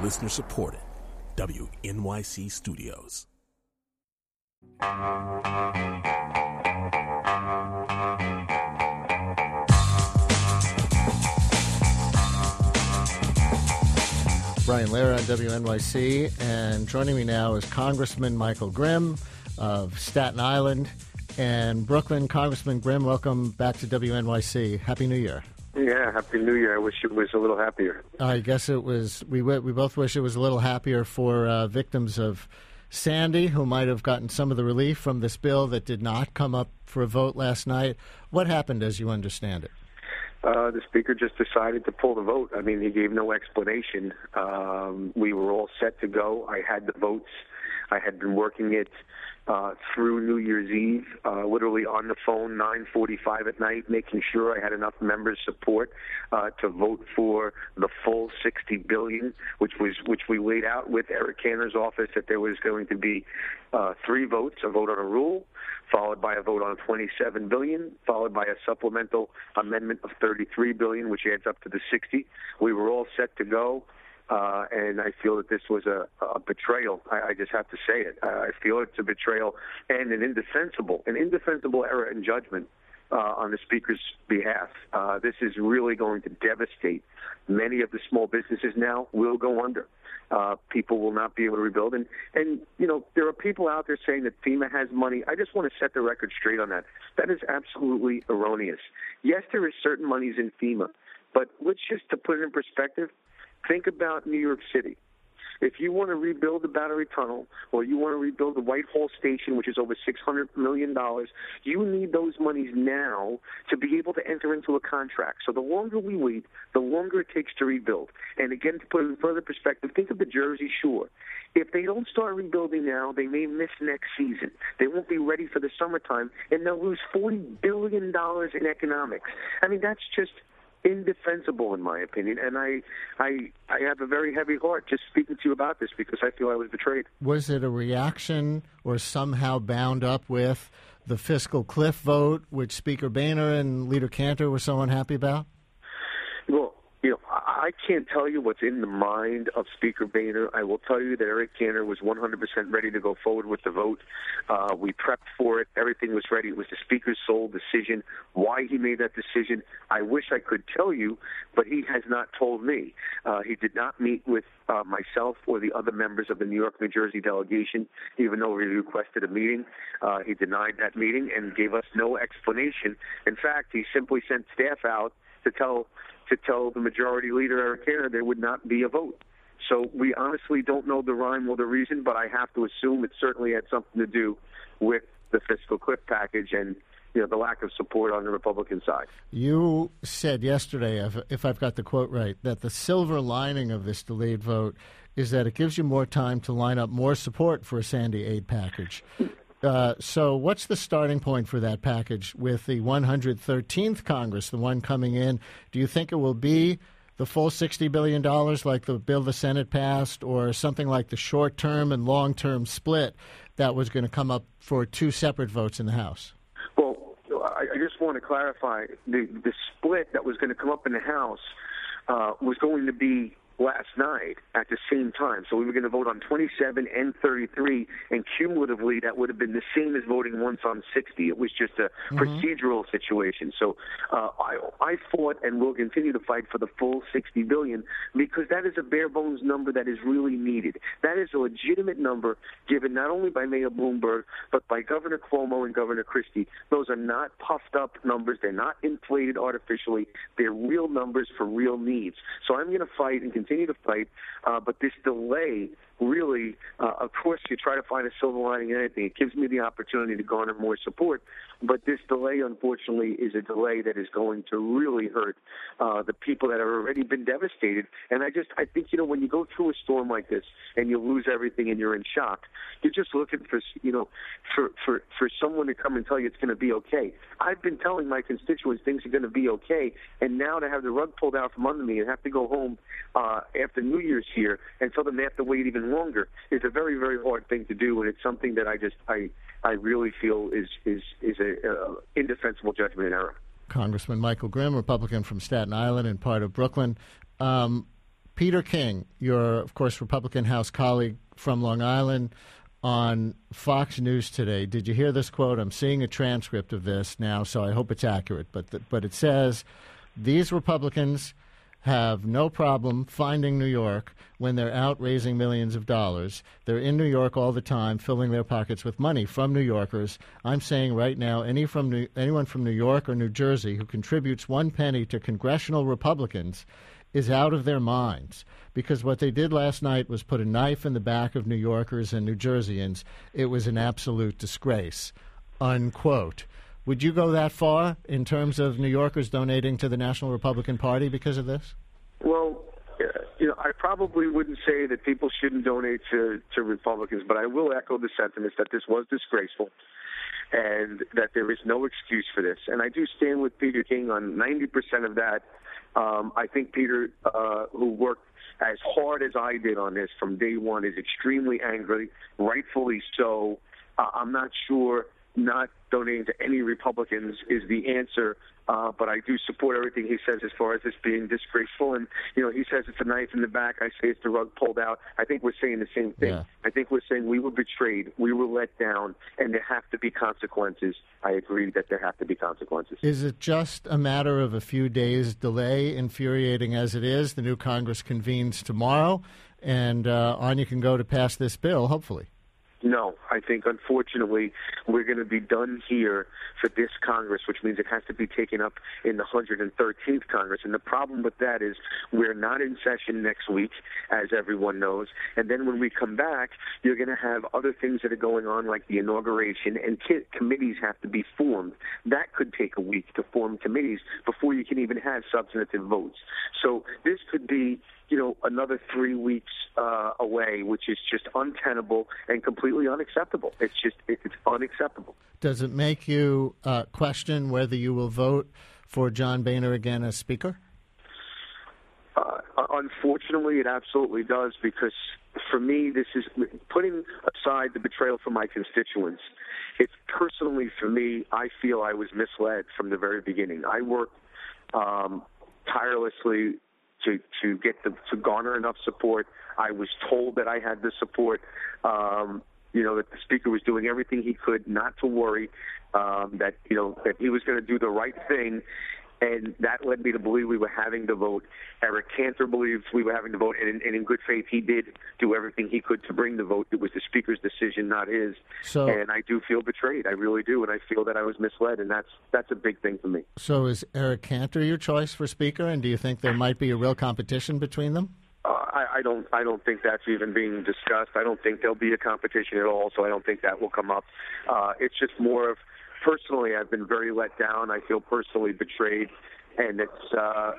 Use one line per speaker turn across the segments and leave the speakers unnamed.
Listener supported. WNYC Studios.
Brian Lehrer on WNYC, and joining me now is Congressman Michael Grimm of Staten Island and Brooklyn. Congressman Grimm, welcome back to WNYC. Happy New Year.
Yeah, Happy New Year. I wish it was a little happier.
I guess it was. We both wish it was a little happier for victims of Sandy, who might have gotten some of the relief from this bill that did not come up for a vote last night. What happened, as you understand it?
The Speaker just decided to pull the vote. I mean, he gave no explanation. We were all set to go. I had the votes. I had been working it through New Year's Eve, literally on the phone, 9:45 at night, making sure I had enough members' support to vote for the full $60 billion, which we laid out with Eric Cantor's office that there was going to be 3 votes: a vote on a rule, followed by a vote on $27 billion, followed by a supplemental amendment of $33 billion, which adds up to the 60. We were all set to go. And I feel that this was a betrayal. I just have to say it. I feel it's a betrayal and an indefensible error in judgment on the Speaker's behalf. This is really going to devastate many of the small businesses. Now will go under. People will not be able to rebuild. And you know, there are people out there saying that FEMA has money. I just want to set the record straight on that. That is absolutely erroneous. Yes, there is certain monies in FEMA, but let's just, to put it in perspective, think about New York City. If you want to rebuild the Battery Tunnel or you want to rebuild the Whitehall Station, which is over $600 million, you need those monies now to be able to enter into a contract. So the longer we wait, the longer it takes to rebuild. And again, to put it in further perspective, think of the Jersey Shore. If they don't start rebuilding now, they may miss next season. They won't be ready for the summertime, and they'll lose $40 billion in economics. I mean, that's just indefensible, in my opinion, and I have a very heavy heart just speaking to you about this because I feel I was betrayed. Was it a reaction or somehow bound up with the fiscal cliff vote, which Speaker Boehner and Leader Cantor were so unhappy about? Well, you know, I can't tell you what's in the mind of Speaker Boehner. I will tell you that Eric Cantor was 100% ready to go forward with the vote. We prepped for it. Everything was ready. It was the Speaker's sole decision. Why he made that decision, I wish I could tell you, but he has not told me. He did not meet with myself or the other members of the New York, New Jersey delegation, even though we requested a meeting. He denied that meeting and gave us no explanation. In fact, he simply sent staff out to tell the majority leader, Eric Cantor, there would not be a vote. So we honestly don't know the rhyme or the reason, but I have to assume it certainly had something to do with the fiscal cliff package and, you know, the lack of support on the Republican side. You said yesterday, if I've got the quote right, that the silver lining of this delayed vote is that it gives you more time to line up more support for a Sandy aid package. So what's the starting point for that package with the 113th Congress, the one coming in? Do you think it will be the full $60 billion like the bill the Senate passed, or something like the short-term and long-term split that was going to come up for 2 separate votes in the House? Well, I just want to clarify. The split that was going to come up in the House was going to be last night at the same time. So we were going to vote on 27 and 33, and cumulatively that would have been the same as voting once on 60. It was just a procedural situation. So I fought and will continue to fight for the full $60 billion because that is a bare bones number that is really needed. That is a legitimate number given not only by Mayor Bloomberg, but by Governor Cuomo and Governor Christie. Those are not puffed up numbers. They're not inflated artificially. They're real numbers for real needs. So I'm going to fight and continue to fight, but this delay really, of course, you try to find a silver lining in anything. It gives me the opportunity to garner more support, but this delay, unfortunately, is a delay that is going to really hurt the people that have already been devastated. And I think, you know, when you go through a storm like this and you lose everything and you're in shock, you're just looking for, you know, for someone to come and tell you it's going to be okay. I've been telling my constituents things are going to be okay, and now to have the rug pulled out from under me and have to go home after New Year's here and tell them they have to wait even longer is a very, very hard thing to do, and it's something that I really feel is a indefensible judgment and error. Congressman Michael Grimm, Republican from Staten Island and part of Brooklyn.
Peter King, your, of course, Republican House colleague from Long Island, on Fox News today. Did you hear this quote? I'm seeing a transcript of this now, so I hope it's accurate. But it says, these Republicans have no problem finding New York when they're out raising millions of dollars. They're in New York all the time, filling their pockets with money from New Yorkers. I'm saying right now, anyone from New York or New Jersey who contributes 1 penny to congressional Republicans is out of their minds, because what they did last night was put a knife in the back of New Yorkers and New Jerseyans. It was an absolute disgrace, unquote. Would you go that far in terms of New Yorkers donating to the National Republican Party because of this?
Well, I probably wouldn't say that people shouldn't donate to Republicans, but I will echo the sentiments that this was disgraceful and that there is no excuse for this. And I do stand with Peter King on 90% of that. I think Peter, who worked as hard as I did on this from day one, is extremely angry, rightfully so. I'm not sure not donating to any Republicans is the answer, but I do support everything he says as far as this being disgraceful. And, he says it's a knife in the back. I say it's the rug pulled out. I think we're saying the same thing. Yeah. I think we're saying we were betrayed, we were let down, and there have to be consequences. I agree that there have to be consequences.
Is it just a matter of a few days' delay, infuriating as it is? The new Congress convenes tomorrow, and on you can go to pass this bill, hopefully.
No, I think, unfortunately, we're going to be done here for this Congress, which means it has to be taken up in the 113th Congress. And the problem with that is we're not in session next week, as everyone knows. And then when we come back, you're going to have other things that are going on, like the inauguration, and committees have to be formed. That could take a week to form committees before you can even have substantive votes. So this could be another 3 weeks away, which is just untenable and completely unacceptable. It's unacceptable.
Does it make you question whether you will vote for John Boehner again as Speaker?
Unfortunately, it absolutely does, because for me, this is putting aside the betrayal from my constituents. It's personally, for me, I feel I was misled from the very beginning. I worked tirelessly to garner enough support. I was told that I had the support, that the Speaker was doing everything he could not to worry, that he was going to do the right thing. And that led me to believe we were having the vote. Eric Cantor believes we were having the vote, and in good faith, he did do everything he could to bring the vote. It was the Speaker's decision, not his. And I do feel betrayed. I really do, and I feel that I was misled, and that's a big thing for me.
So is Eric Cantor your choice for Speaker, and do you think there might be a real competition between them?
I don't think that's even being discussed. I don't think there'll be a competition at all, so I don't think that will come up. It's just more of, personally, I've been very let down. I feel personally betrayed, and it's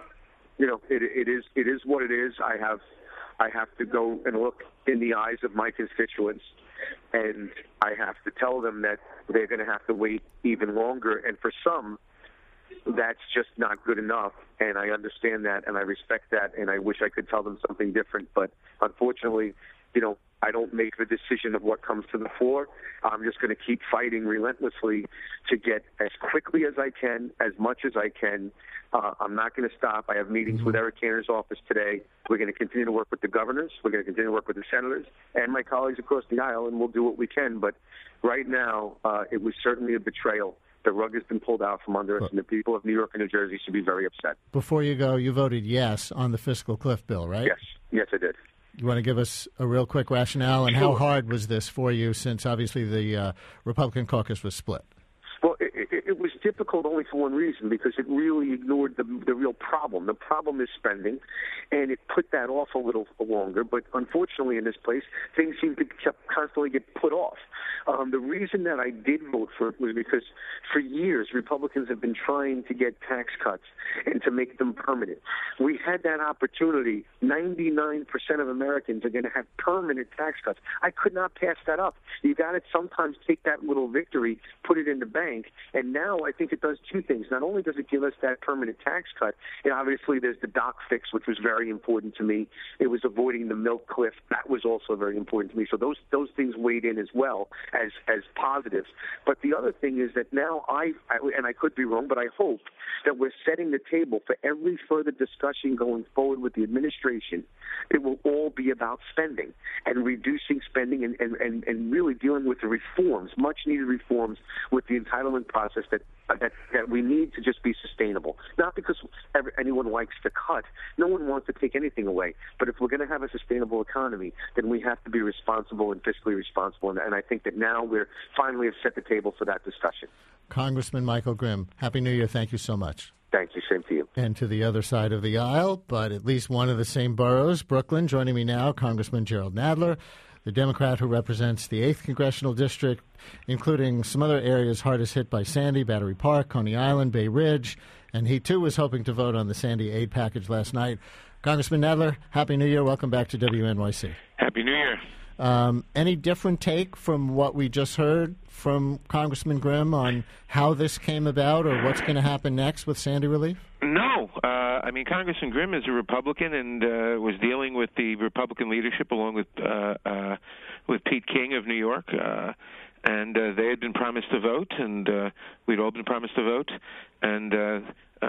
it is what it is. I have to go and look in the eyes of my constituents, and I have to tell them that they're going to have to wait even longer. And for some, that's just not good enough, and I understand that, and I respect that, and I wish I could tell them something different. But unfortunately, I don't make the decision of what comes to the floor. I'm just going to keep fighting relentlessly to get as quickly as I can, as much as I can. I'm not going to stop. I have meetings with Eric Cantor's office today. We're going to continue to work with the governors. We're going to continue to work with the senators and my colleagues across the aisle, and we'll do what we can. But right now, it was certainly a betrayal. The rug has been pulled out from under us, and the people of New York and New Jersey should be very upset.
Before you go, you voted yes on the fiscal cliff bill, right?
Yes, I did.
You want to give us a real quick rationale, and how hard was this for you, since obviously the Republican caucus was split?
Well, it was difficult only for one reason, because it really ignored the real problem. The problem is spending, and it put that off a little longer. But unfortunately, in this place, things seem to constantly get put off. The reason that I did vote for it was because for years, Republicans have been trying to get tax cuts and to make them permanent. We had that opportunity. 99% of Americans are going to have permanent tax cuts. I could not pass that up. You got to sometimes take that little victory, put it in the bank, and now I think it does two things. Not only does it give us that permanent tax cut, and obviously there's the dock fix, which was very important to me. It was avoiding the milk cliff. That was also very important to me. So those things weighed in as well as positives. But the other thing is that now and I could be wrong, but I hope that we're setting the table for every further discussion going forward with the administration. It will all be about spending and reducing spending and really dealing with the reforms, much needed reforms with the entitlement process that we need to just be sustainable. Not because anyone likes to cut. No one wants to take anything away. But if we're going to have a sustainable economy, then we have to be responsible and fiscally responsible. And I think that now we're finally have set the table for that discussion.
Congressman Michael Grimm, Happy New Year. Thank you so much.
Thank you. Same to you.
And to the other side of the aisle, but at least one of the same boroughs, Brooklyn. Joining me now, Congressman Jerrold Nadler, the Democrat who represents the 8th Congressional District, including some other areas hardest hit by Sandy, Battery Park, Coney Island, Bay Ridge. And he, too, was hoping to vote on the Sandy aid package last night. Congressman Nadler, Happy New Year. Welcome back to WNYC.
Happy New Year.
Any different take from what we just heard from Congressman Grimm on how this came about or what's going to happen next with Sandy relief?
No. I mean, Congressman Grimm is a Republican and was dealing with the Republican leadership along with Pete King of New York. And they had been promised to vote, and we'd all been promised to vote. And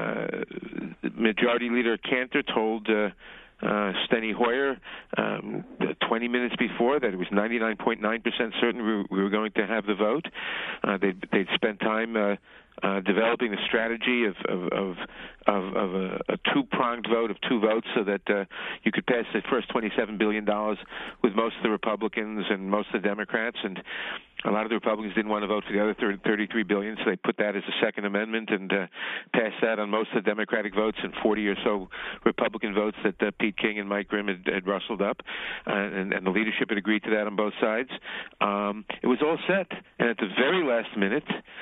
Majority Leader Cantor told Steny Hoyer 20 minutes before that it was 99.9% certain we were going to have the vote. They'd spent time developing a strategy of a two-pronged vote of two votes so that you could pass the first $27 billion with most of the Republicans and most of the Democrats, and a lot of the Republicans didn't want to vote for the other $33 billion, so they put that as a Second Amendment and passed that on most of the Democratic votes and 40 or so Republican votes that Pete King and Mike Grimm had rustled up, and the leadership had agreed to that on both sides. It was all set, and at the very last minute,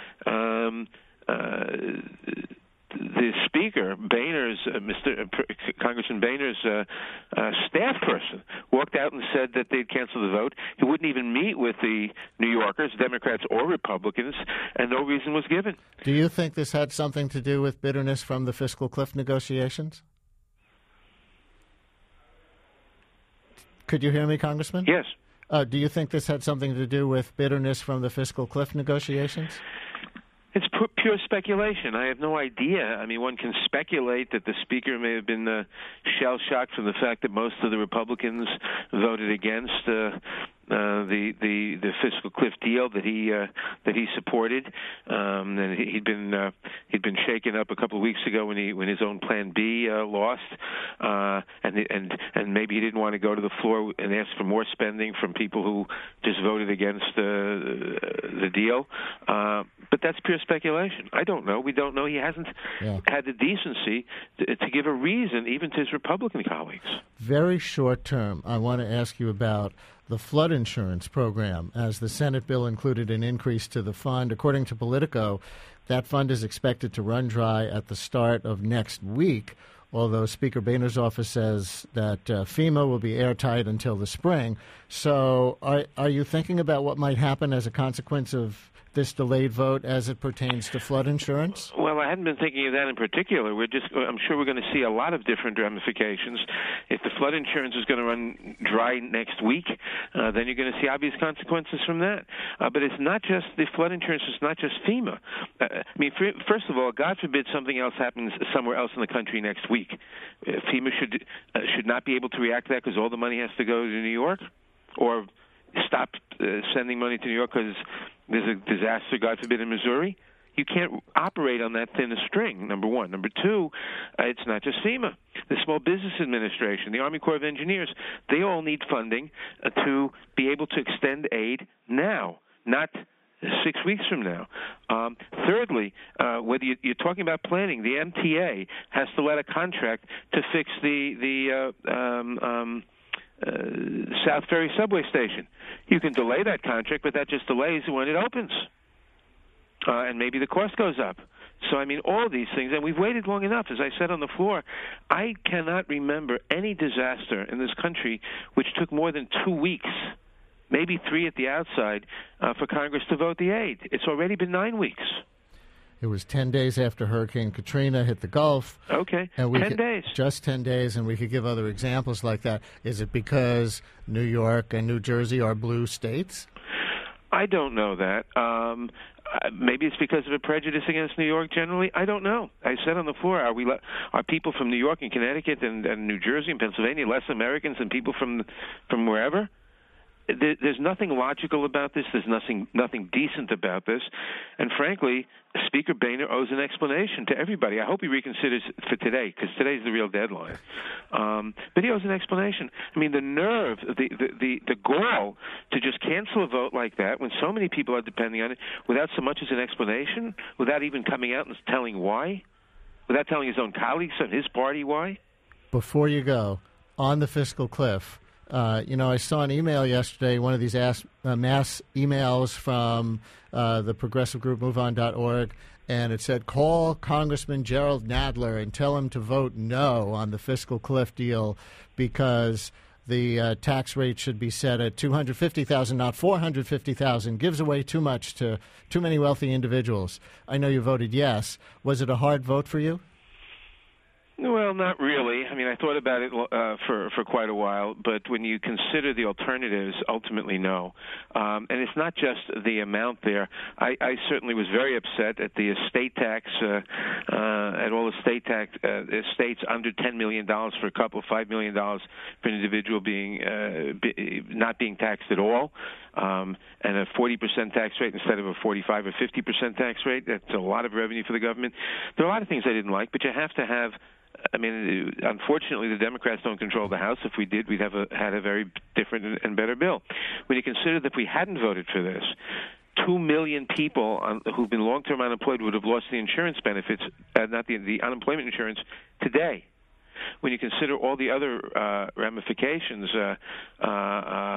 the Speaker, Boehner's, Congressman Boehner's staff person, walked out and said that they'd cancel the vote. He wouldn't even meet with the New Yorkers, Democrats or Republicans, and no reason was given.
Do you think this had something to do with bitterness from the fiscal cliff negotiations? Could you hear me, Congressman?
Yes.
Do you think this had something to do with bitterness from the fiscal cliff negotiations?
It's pure speculation. I have no idea. I mean, one can speculate that the Speaker may have been shell-shocked from the fact that most of the Republicans voted against the fiscal cliff deal that he supported, and he'd been shaken up a couple of weeks ago when his own Plan B lost, and maybe he didn't want to go to the floor and ask for more spending from people who just voted against the deal. But that's pure speculation. I don't know. We don't know. He hasn't had the decency to give a reason, even to his Republican colleagues.
Very short term, I want to ask you about the flood insurance program, as the Senate bill included an increase to the fund. According to Politico, that fund is expected to run dry at the start of next week, although Speaker Boehner's office says that FEMA will be airtight until the spring. So are you thinking about what might happen as a consequence of this delayed vote as it pertains to flood insurance?
Well, I hadn't been thinking of that in particular. I'm sure we're going to see a lot of different ramifications. If the flood insurance is going to run dry next week, then you're going to see obvious consequences from that. But it's not just the flood insurance. It's not just FEMA. I mean, first of all, God forbid something else happens somewhere else in the country next week. FEMA should not be able to react to that because all the money has to go to New York, or stop sending money to New York because there's a disaster, God forbid, in Missouri. You can't operate on that thin a string, number one. Number two, it's not just FEMA. The Small Business Administration, the Army Corps of Engineers, they all need funding to be able to extend aid now, not 6 weeks from now. Thirdly, whether you're talking about planning, the MTA has to let a contract to fix the South Ferry subway station. You can delay that contract, but that just delays when it opens. And maybe the cost goes up. So, I mean, all of these things, and we've waited long enough. As I said on the floor, I cannot remember any disaster in this country which took more than 2 weeks, maybe 3 at the outside, for Congress to vote the aid. It's already been 9 weeks.
It was 10 days after Hurricane Katrina hit the Gulf.
Okay,
and
10 days.
Just 10 days, and we could give other examples like that. Is it because New York and New Jersey are blue states?
I don't know that. Maybe it's because of a prejudice against New York generally. I don't know. I said on the floor, are people from New York and Connecticut and New Jersey and Pennsylvania less Americans than people from wherever? There's nothing logical about this. There's nothing decent about this. And frankly, Speaker Boehner owes an explanation to everybody. I hope he reconsiders for today, because today's the real deadline. But he owes an explanation. I mean, the nerve, the gall to just cancel a vote like that when so many people are depending on it without so much as an explanation, without even coming out and telling why, without telling his own colleagues and his party why.
Before you go, on the fiscal cliff, I saw an email yesterday, one of these mass emails from the progressive group MoveOn.org, and it said, call Congressman Jerrold Nadler and tell him to vote no on the fiscal cliff deal because the tax rate should be set at $250,000, not $450,000. Gives away too much to too many wealthy individuals. I know you voted yes. Was it a hard vote for you?
Well, not really. I mean, I thought about it for quite a while, but when you consider the alternatives, ultimately no. And it's not just the amount there. I certainly was very upset at the estate tax, at all estate tax estates under $10 million for a couple, $5 million for an individual being not being taxed at all, and a 40% tax rate instead of a 45 or 50% tax rate. That's a lot of revenue for the government. There are a lot of things I didn't like, but you have to have. I mean, unfortunately, the Democrats don't control the House. If we did, we'd have had a very different and better bill. When you consider that if we hadn't voted for this, 2 million people who've been long-term unemployed would have lost the insurance benefits, not the unemployment insurance, today. When you consider all the other ramifications, the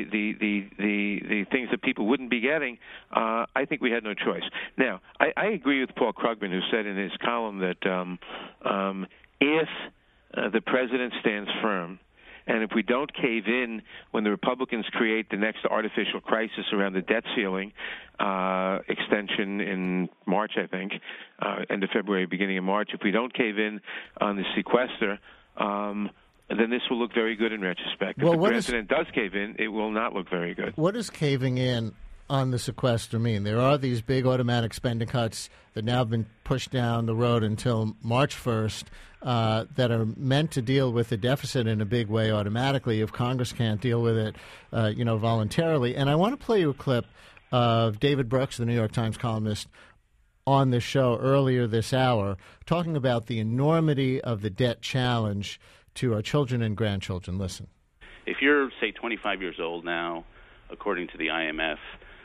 things that people wouldn't be getting, I think we had no choice. Now, I agree with Paul Krugman, who said in his column that if the president stands firm, and if we don't cave in when the Republicans create the next artificial crisis around the debt ceiling extension in March, I think, end of February, beginning of March, if we don't cave in on the sequester, then this will look very good in retrospect. If the president does cave in, it will not look very good.
What does caving in on the sequester mean? There are these big automatic spending cuts that now have been pushed down the road until March 1st that are meant to deal with the deficit in a big way automatically if Congress can't deal with it, voluntarily. And I want to play you a clip of David Brooks, the New York Times columnist, on this show earlier this hour, talking about the enormity of the debt challenge to our children and grandchildren. Listen.
If you're, say, 25 years old now, according to the IMF,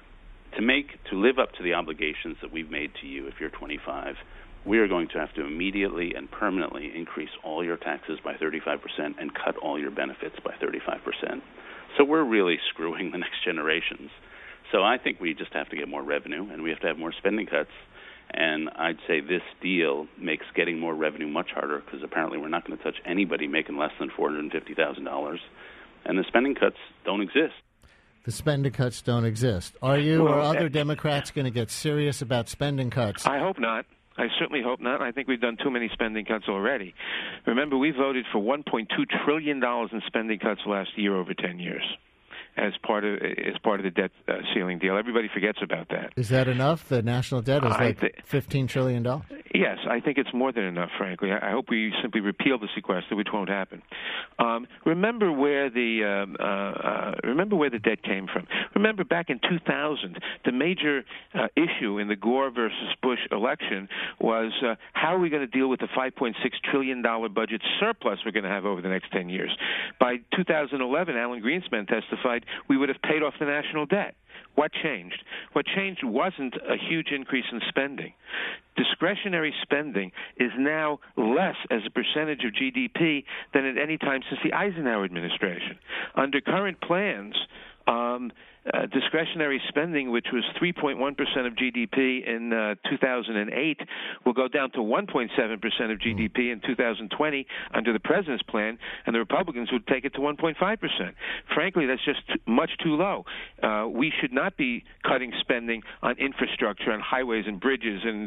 to live up to the obligations that we've made to you if you're 25, we are going to have to immediately and permanently increase all your taxes by 35% and cut all your benefits by 35%. So we're really screwing the next generations. So I think we just have to get more revenue, and we have to have more spending cuts. And I'd say this deal makes getting more revenue much harder because apparently we're not going to touch anybody making less than $450,000. And the spending cuts don't exist.
The spending cuts don't exist. Are you or other Democrats going to get serious about spending cuts?
I hope not. I certainly hope not. I think we've done too many spending cuts already. Remember, we voted for $1.2 trillion in spending cuts last year over 10 years as part of the debt ceiling deal. Everybody forgets about that.
Is that enough? The national debt is $15 trillion?
Yes, I think it's more than enough, frankly. I hope we simply repeal the sequester, which won't happen. Remember where the debt came from. Remember back in 2000, the major issue in the Gore versus Bush election was how are we going to deal with the $5.6 trillion budget surplus we're going to have over the next 10 years. By 2011, Alan Greenspan testified we would have paid off the national debt. What changed? What changed wasn't a huge increase in spending. Discretionary spending is now less as a percentage of GDP than at any time since the Eisenhower administration. Under current plans, Discretionary spending, which was 3.1% of GDP in 2008, will go down to 1.7% of GDP in 2020 under the president's plan, and the Republicans would take it to 1.5%. Frankly, that's just much too low. We should not be cutting spending on infrastructure, on highways and bridges and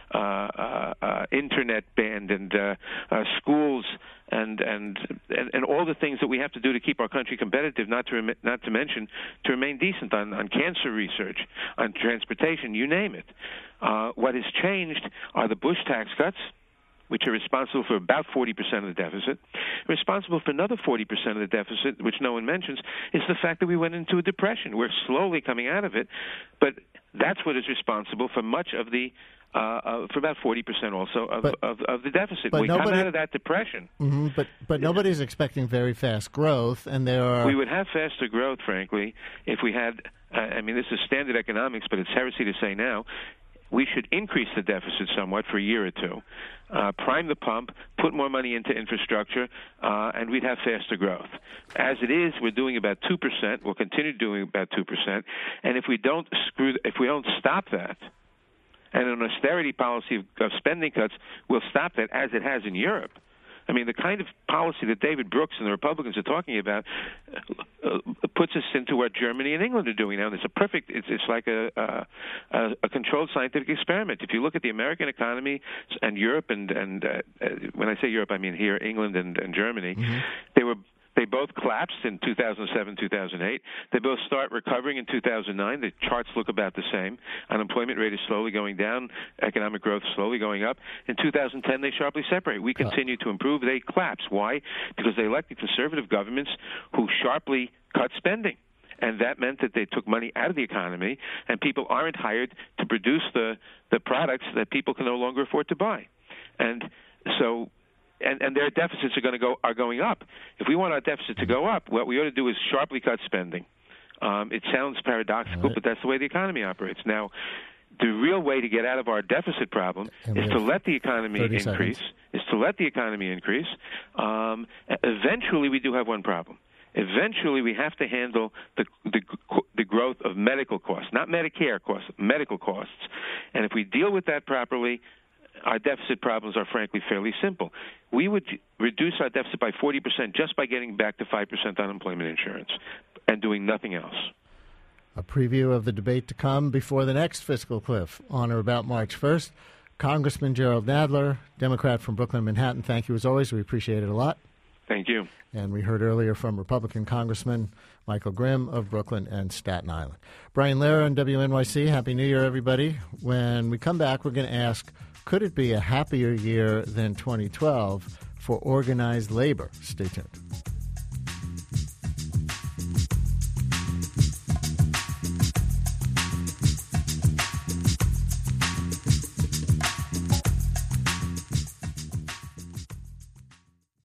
internet band and schools and all the things that we have to do to keep our country competitive, not to mention to remain decent on cancer research, on transportation, you name it. What has changed are the Bush tax cuts, which are responsible for about 40% of the deficit. Responsible for another 40% of the deficit, which no one mentions, is the fact that we went into a depression. We're slowly coming out of it, but that's what is responsible for much of the for about 40% also of the deficit. We come out of that depression.
Mm-hmm, but nobody's expecting very fast growth, and there are...
We would have faster growth, frankly, if we had... I mean, this is standard economics, but it's heresy to say now. We should increase the deficit somewhat for a year or two, prime the pump, put more money into infrastructure, and we'd have faster growth. As it is, we're doing about 2%. We'll continue doing about 2%. And if we don't stop that, and an austerity policy of spending cuts will stop that, as it has in Europe. I mean, the kind of policy that David Brooks and the Republicans are talking about puts us into what Germany and England are doing now. And it's like a controlled scientific experiment. If you look at the American economy and Europe, and when I say Europe, I mean here, England and Germany, mm-hmm. They both collapsed in 2007, 2008. They both start recovering in 2009. The charts look about the same. Unemployment rate is slowly going down. Economic growth slowly going up. In 2010, they sharply separate. We continue to improve. They collapse. Why? Because they elected conservative governments who sharply cut spending. And that meant that they took money out of the economy, and people aren't hired to produce the products that people can no longer afford to buy. And so... And their deficits are going up. If we want our deficit to go up, what we ought to do is sharply cut spending. It sounds paradoxical, but that's the way the economy operates. Now, the real way to get out of our deficit problem is to let the economy increase. Eventually, we do have one problem. Eventually, we have to handle the growth of medical costs, not Medicare costs, medical costs. And if we deal with that properly, our deficit problems are, frankly, fairly simple. We would reduce our deficit by 40% just by getting back to 5% unemployment insurance and doing nothing else.
A preview of the debate to come before the next fiscal cliff on or about March 1st. Congressman Jerrold Nadler, Democrat from Brooklyn, Manhattan, thank you as always. We appreciate it a lot.
Thank you.
And we heard earlier from Republican Congressman Michael Grimm of Brooklyn and Staten Island. Brian Lehrer on WNYC. Happy New Year, everybody. When we come back, we're going to ask, could it be a happier year than 2012 for organized labor? Stay tuned.